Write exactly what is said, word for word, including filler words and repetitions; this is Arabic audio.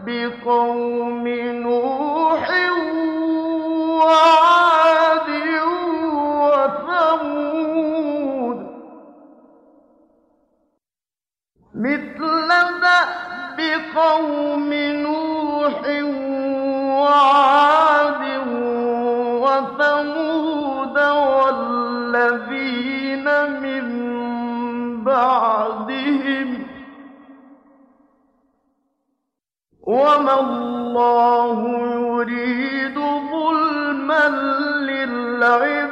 قوم نوح وعاد وثمود مثل دأب قوم نوح وعاد وثمود والذين من بعدهم وما الله يريد ظلما للعباد